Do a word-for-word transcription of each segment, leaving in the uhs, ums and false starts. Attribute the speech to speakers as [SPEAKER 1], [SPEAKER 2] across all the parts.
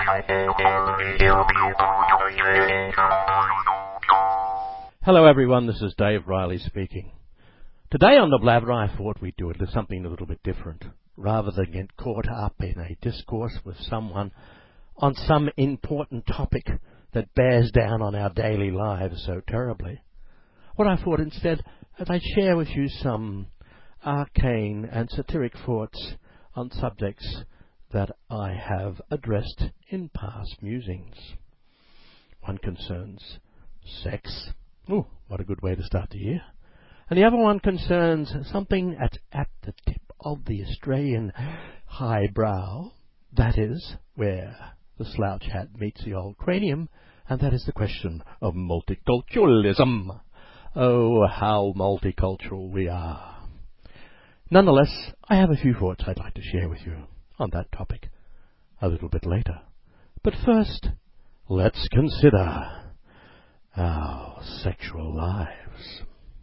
[SPEAKER 1] Hello everyone, this is Dave Riley speaking. Today on The Blabber I thought we'd do something a little bit different. Rather than get caught up in a discourse with someone on some important topic that bears down on our daily lives so terribly, what I thought instead is I'd share with you some arcane and satiric thoughts on subjects that I have addressed in past musings. One concerns sex. Ooh, what a good way to start the year. And the other one concerns something that's at the tip of the Australian highbrow, that is, where the slouch hat meets the old cranium, and that is the question of multiculturalism. Oh, how multicultural we are. Nonetheless, I have a few thoughts I'd like to share with you on that topic a little bit later. But first, let's consider our sexual lives.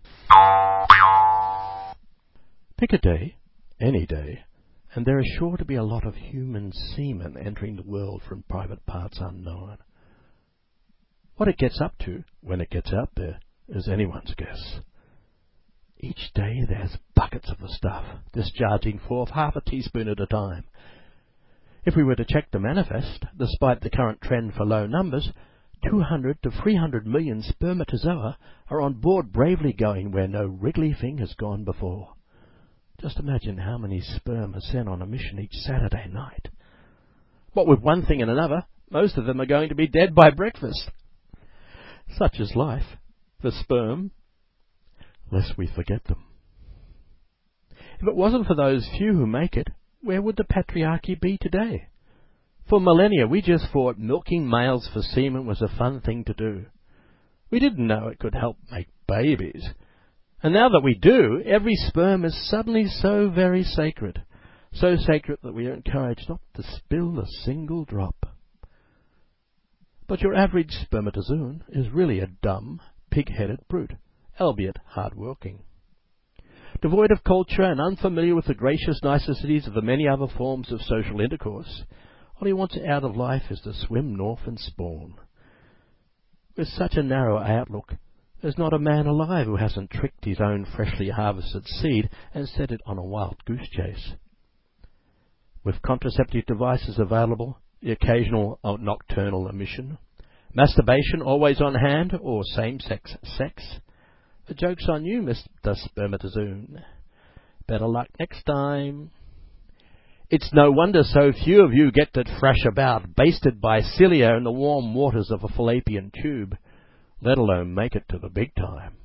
[SPEAKER 1] Pick a day, any day, and there is sure to be a lot of human semen entering the world from private parts unknown. What it gets up to when it gets out there is anyone's guess. Each day there's buckets of the stuff, discharging forth half a teaspoon at a time. If we were to check the manifest, despite the current trend for low numbers, two hundred to three hundred million spermatozoa are on board bravely going where no wriggly thing has gone before. Just imagine how many sperm are sent on a mission each Saturday night. What with one thing and another, most of them are going to be dead by breakfast. Such is life. The sperm, lest we forget them. If it wasn't for those few who make it, where would the patriarchy be today? For millennia, we just thought milking males for semen was a fun thing to do. We didn't know it could help make babies. And now that we do, every sperm is suddenly so very sacred. So sacred that we are encouraged not to spill a single drop. But your average spermatozoon is really a dumb, pig-headed brute, albeit hard-working. Devoid of culture and unfamiliar with the gracious niceties of the many other forms of social intercourse, all he wants out of life is to swim north and spawn. With such a narrow outlook, there's not a man alive who hasn't tricked his own freshly harvested seed and set it on a wild goose chase. With contraceptive devices available, the occasional nocturnal emission, masturbation always on hand, or same-sex sex, the joke's on you, Mister Spermatozoon. Better luck next time. It's no wonder so few of you get to thrash about, basted by cilia in the warm waters of a fallopian tube, let alone make it to the big time.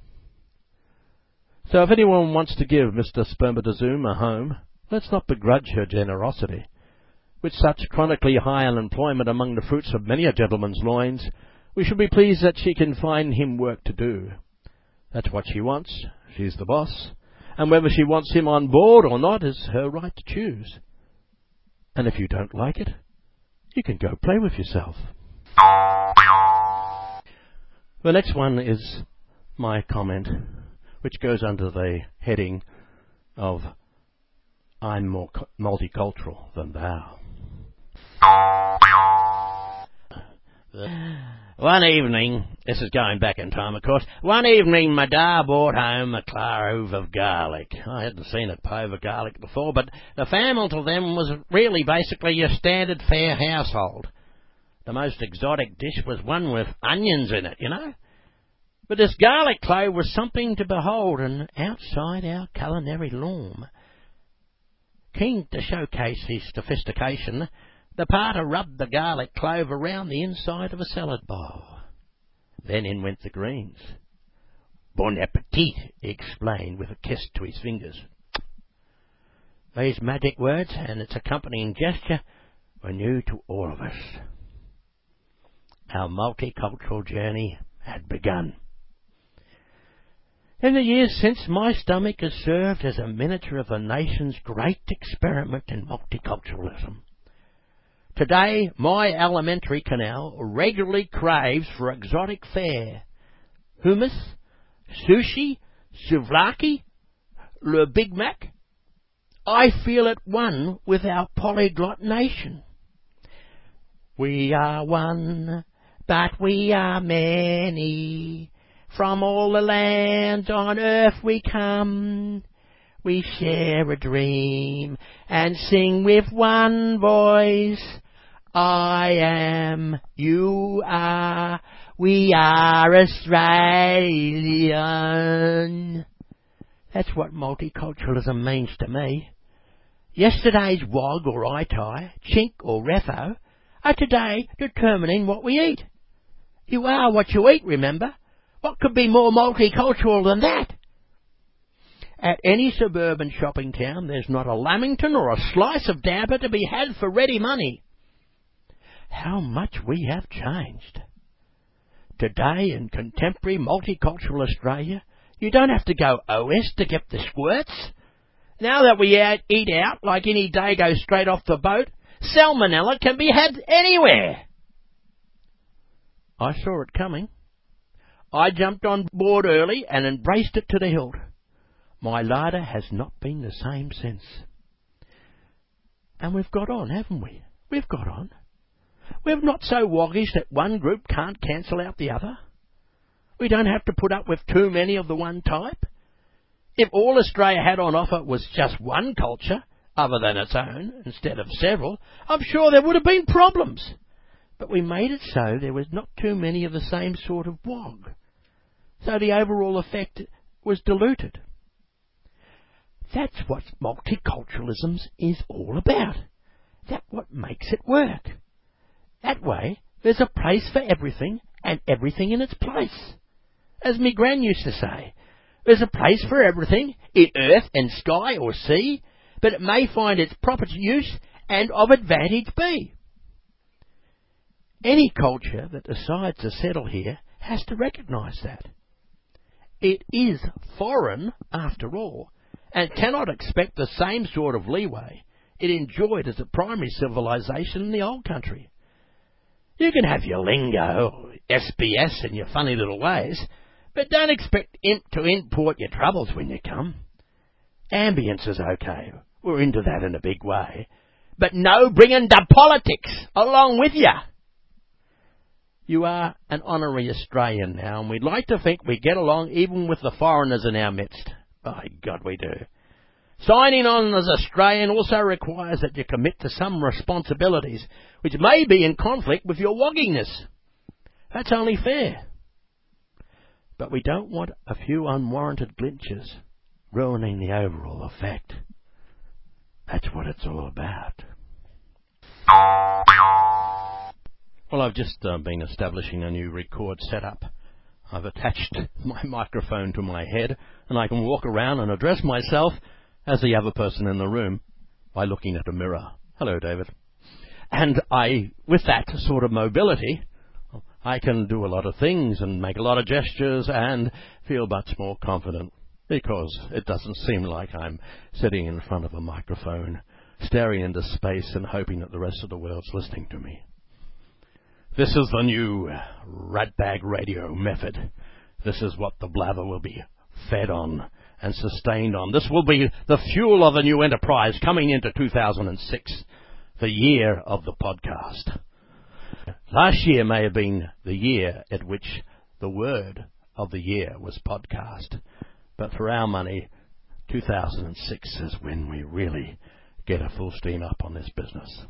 [SPEAKER 1] So if anyone wants to give Mister Spermatozoon a home, let's not begrudge her generosity. With such chronically high unemployment among the fruits of many a gentleman's loins, we should be pleased that she can find him work to do. That's what she wants. She's the boss. And whether she wants him on board or not is her right to choose. And if you don't like it, you can go play with yourself. The next one is my comment, which goes under the heading of I'm more multicultural than thou. One evening, this is going back in time, of course, one evening my da brought home a clove of garlic. I hadn't seen a clove of garlic before, but the family to them was really basically your standard fare household. The most exotic dish was one with onions in it, you know. But this garlic clove was something to behold, and outside our culinary norm. Keen to showcase his sophistication, the pater rubbed the garlic clove around the inside of a salad bowl. Then in went the greens. Bon appetit, he explained with a kiss to his fingers. These magic words and its accompanying gesture were new to all of us. Our multicultural journey had begun. In the years since, my stomach has served as a miniature of the nation's great experiment in multiculturalism. Today, my alimentary canal regularly craves for exotic fare. Hummus, sushi, souvlaki, le Big Mac. I feel at one with our polyglot nation. We are one, but we are many. From all the lands on earth we come. We share a dream and sing with one voice. I am, you are, we are Australian. That's what multiculturalism means to me. Yesterday's wog or itai, chink or refo are today determining what we eat. You are what you eat, remember? What could be more multicultural than that? At any suburban shopping town, there's not a lamington or a slice of damper to be had for ready money. How much we have changed. Today, in contemporary multicultural Australia, you don't have to go O S to get the squirts. Now that we eat out like any dago straight off the boat, salmonella can be had anywhere. I saw it coming. I jumped on board early and embraced it to the hilt. My larder has not been the same since. And we've got on, haven't we? We've got on. We're not so woggish that one group can't cancel out the other. We don't have to put up with too many of the one type. If all Australia had on offer was just one culture, other than its own, instead of several, I'm sure there would have been problems. But we made it so there was not too many of the same sort of wog. So the overall effect was diluted. That's what multiculturalism is all about. That's what makes it work. That way, there's a place for everything and everything in its place. As me gran used to say, there's a place for everything in earth and sky or sea, but it may find its proper use and of advantage be. Any culture that decides to settle here has to recognise that. It is foreign, after all, and cannot expect the same sort of leeway it enjoyed as a primary civilization in the old country. You can have your lingo, or S B S and your funny little ways, but don't expect imp to import your troubles when you come. Ambience is okay, we're into that in a big way, but no bringing the politics along with you. You are an honorary Australian now, and we'd like to think we get along even with the foreigners in our midst. By God, we do. Signing on as Australian also requires that you commit to some responsibilities, which may be in conflict with your wogginess. That's only fair. But we don't want a few unwarranted glitches ruining the overall effect. That's what it's all about. Well, I've just uh, been establishing a new record setup. I've attached my microphone to my head, and I can walk around and address myself as the other person in the room by looking at a mirror. Hello, David. And I, with that sort of mobility, I can do a lot of things and make a lot of gestures and feel much more confident, because it doesn't seem like I'm sitting in front of a microphone, staring into space and hoping that the rest of the world's listening to me. This is the new Ratbag Radio method. This is what the blather will be fed on and sustained on. This will be the fuel of the new enterprise coming into two thousand six, the year of the podcast. Last year may have been the year at which the word of the year was podcast. But for our money, two thousand six is when we really get a full steam up on this business.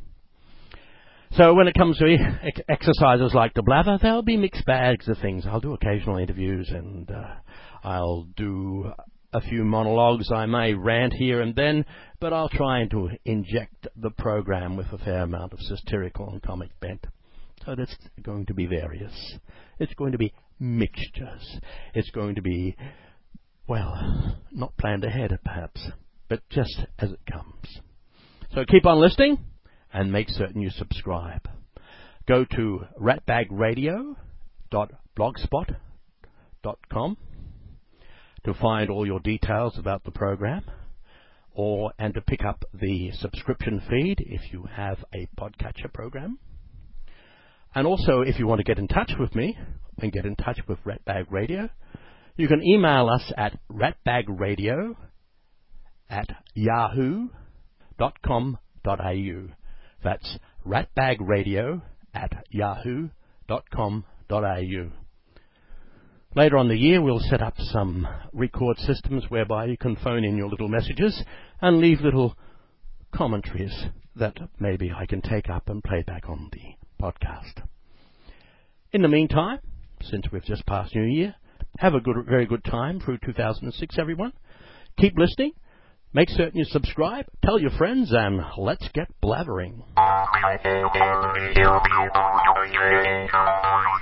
[SPEAKER 1] So when it comes to ex- exercises like the blather, there'll be mixed bags of things. I'll do occasional interviews, and uh, I'll do a few monologues. I may rant here and then, but I'll try and to inject the program with a fair amount of satirical and comic bent. So that's going to be various. It's going to be mixtures. It's going to be, well, not planned ahead perhaps, but just as it comes. So keep on listening and make certain you subscribe. Go to ratbag radio dot blogspot dot com to find all your details about the program, or and to pick up the subscription feed if you have a podcatcher program. And also, if you want to get in touch with me and get in touch with Ratbag Radio, you can email us at ratbagradio at yahoo dot com dot a u. That's ratbagradio at yahoo dot com dot a u. Later on the year, we'll set up some record systems whereby you can phone in your little messages and leave little commentaries that maybe I can take up and play back on the podcast. In the meantime, since we've just passed New Year, have a good, very good time through two thousand six, everyone. Keep listening. Make certain you subscribe, tell your friends, and let's get blathering.